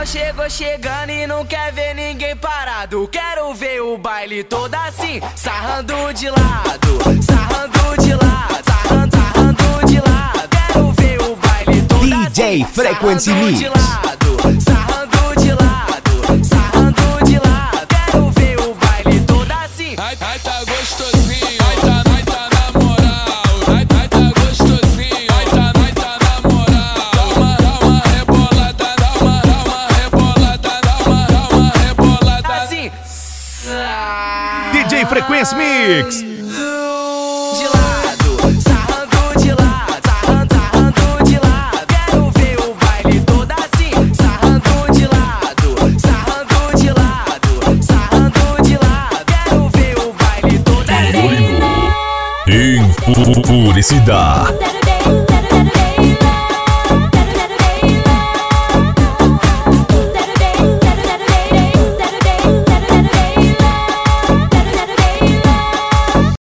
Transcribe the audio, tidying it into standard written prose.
chegou chegando e não quer ver ninguém parado. Quero ver o baile todo assim, sarrando de lado, sarrando de lado, sarrando de lado. Quero ver o baile todo DJ assim, Frequency sarrando Mix. de lado, sarrando de lado, sarrando de lado. Quero ver o baile todo assim. Ai tá gostosinho, ai tá na moral. Ai tá gostosinho, ai tá na moral. Dá uma rebolada, dá uma rebolada, dá uma rebolada. Assim. DJ Frequency Mix. De lado, sarrando de lado, sarrando de lado. Quero ver o baile todo assim, sarrando de lado, sarrando de lado, sarrando de lado. Quero ver o baile todo assim. Infuricidade.